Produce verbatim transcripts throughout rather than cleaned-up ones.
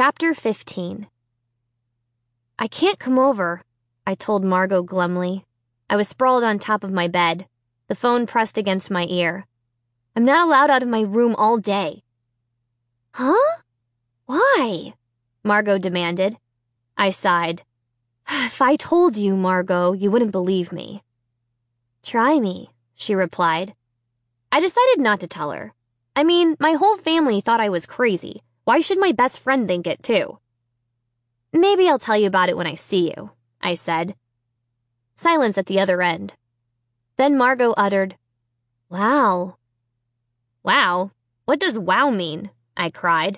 Chapter fifteen. I can't come over, I told Margot glumly. I was sprawled on top of my bed, the phone pressed against my ear. I'm not allowed out of my room all day. Huh? Why? Margot demanded. I sighed. If I told you, Margot, you wouldn't believe me. Try me, she replied. I decided not to tell her. I mean, my whole family thought I was crazy. Why should my best friend think it too? Maybe I'll tell you about it when I see you, I said. Silence at the other end. Then Margot uttered, Wow. Wow? What does wow mean? I cried.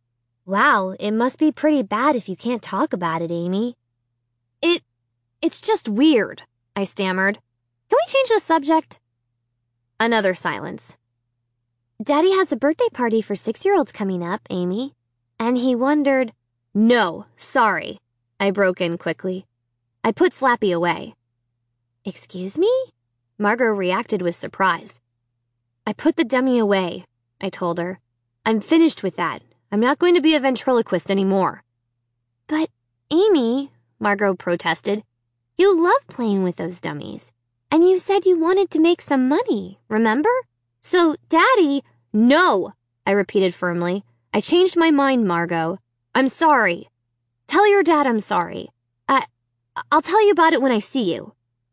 Wow, it must be pretty bad if you can't talk about it, Amy. It, it's just weird, I stammered. Can we change the subject? Another silence. Daddy has a birthday party for six-year-olds coming up, Amy. And he wondered... No, sorry, I broke in quickly. I put Slappy away. Excuse me? Margot reacted with surprise. I put the dummy away, I told her. I'm finished with that. I'm not going to be a ventriloquist anymore. But, Amy, Margot protested, you love playing with those dummies. And you said you wanted to make some money, remember? So, Daddy... No, I repeated firmly. I changed my mind, Margot. I'm sorry. Tell your dad I'm sorry. I... I'll tell you about it when I see you.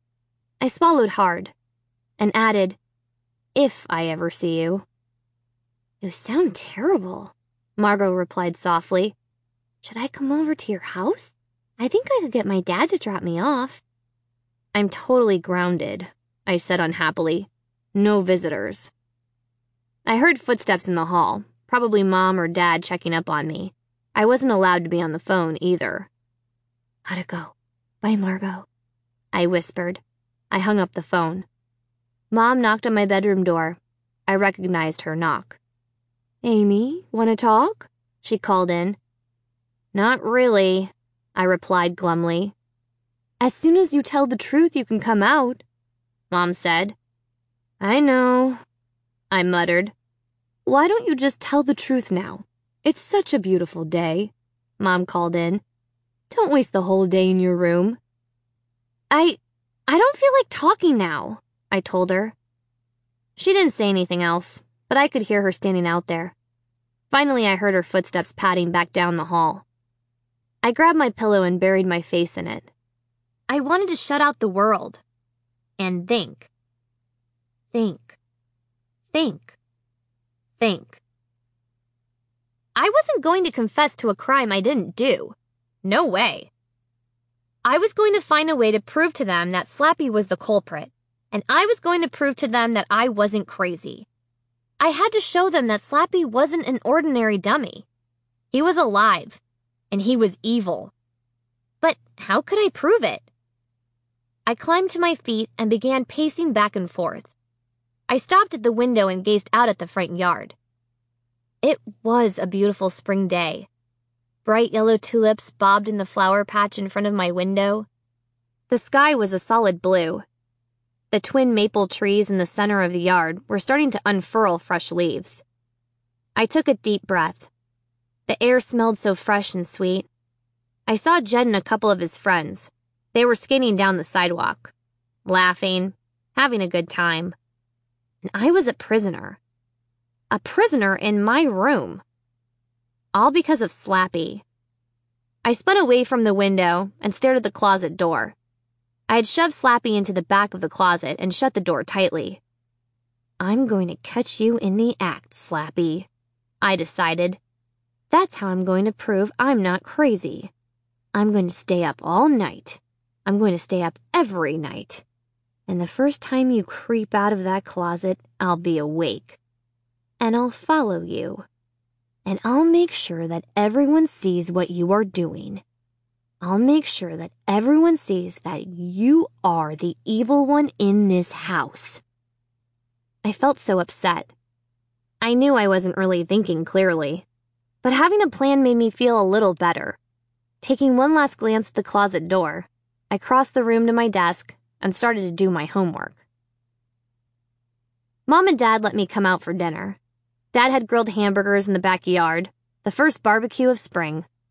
I swallowed hard and added, if I ever see you. You sound terrible, Margot replied softly. Should I come over to your house? I think I could get my dad to drop me off. I'm totally grounded, I said unhappily. No visitors. I heard footsteps in the hall, probably Mom or Dad checking up on me. I wasn't allowed to be on the phone either. Gotta go. Bye, Margot, I whispered. I hung up the phone. Mom knocked on my bedroom door. I recognized her knock. Amy, want to talk? She called in. Not really, I replied glumly. As soon as you tell the truth, you can come out, Mom said. I know, I muttered. Why don't you just tell the truth now? It's such a beautiful day, Mom called in. Don't waste the whole day in your room. I, I don't feel like talking now, I told her. She didn't say anything else, but I could hear her standing out there. Finally, I heard her footsteps padding back down the hall. I grabbed my pillow and buried my face in it. I wanted to shut out the world and think. Think. Think. Think. I wasn't going to confess to a crime I didn't do. No way. I was going to find a way to prove to them that Slappy was the culprit, and I was going to prove to them that I wasn't crazy. I had to show them that Slappy wasn't an ordinary dummy. He was alive, and he was evil. But how could I prove it? I climbed to my feet and began pacing back and forth. I stopped at the window and gazed out at the front yard. It was a beautiful spring day. Bright yellow tulips bobbed in the flower patch in front of my window. The sky was a solid blue. The twin maple trees in the center of the yard were starting to unfurl fresh leaves. I took a deep breath. The air smelled so fresh and sweet. I saw Jed and a couple of his friends. They were skating down the sidewalk, laughing, having a good time. And I was a prisoner. A prisoner in my room. All because of Slappy. I spun away from the window and stared at the closet door. I had shoved Slappy into the back of the closet and shut the door tightly. I'm going to catch you in the act, Slappy, I decided. That's how I'm going to prove I'm not crazy. I'm going to stay up all night. I'm going to stay up every night. And the first time you creep out of that closet, I'll be awake. And I'll follow you. And I'll make sure that everyone sees what you are doing. I'll make sure that everyone sees that you are the evil one in this house. I felt so upset. I knew I wasn't really thinking clearly, but having a plan made me feel a little better. Taking one last glance at the closet door, I crossed the room to my desk and started to do my homework. Mom and Dad let me come out for dinner. Dad had grilled hamburgers in the backyard, the first barbecue of spring.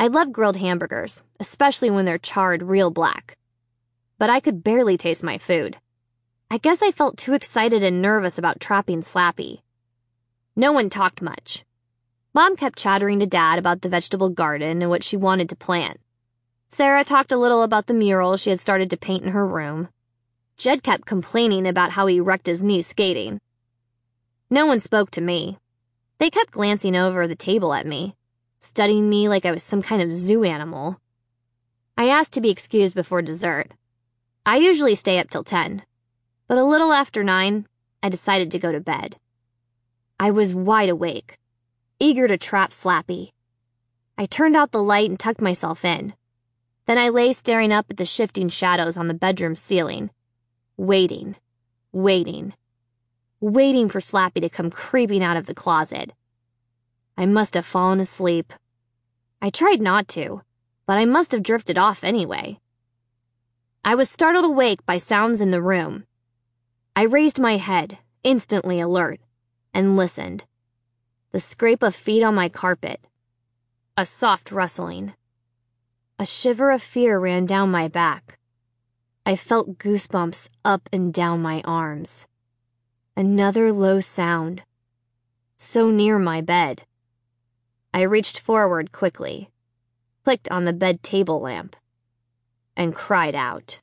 I love grilled hamburgers, especially when they're charred real black. But I could barely taste my food. I guess I felt too excited and nervous about trapping Slappy. No one talked much. Mom kept chattering to Dad about the vegetable garden and what she wanted to plant. Sarah talked a little about the mural she had started to paint in her room. Jed kept complaining about how he wrecked his knee skating. No one spoke to me. They kept glancing over the table at me, studying me like I was some kind of zoo animal. I asked to be excused before dessert. I usually stay up till ten, but a little after nine, I decided to go to bed. I was wide awake, eager to trap Slappy. I turned out the light and tucked myself in. Then I lay staring up at the shifting shadows on the bedroom ceiling, waiting, waiting, waiting for Slappy to come creeping out of the closet. I must have fallen asleep. I tried not to, but I must have drifted off anyway. I was startled awake by sounds in the room. I raised my head, instantly alert, and listened. The scrape of feet on my carpet. A soft rustling. A shiver of fear ran down my back. I felt goosebumps up and down my arms. Another low sound. So near my bed. I reached forward quickly, clicked on the bed table lamp, and cried out.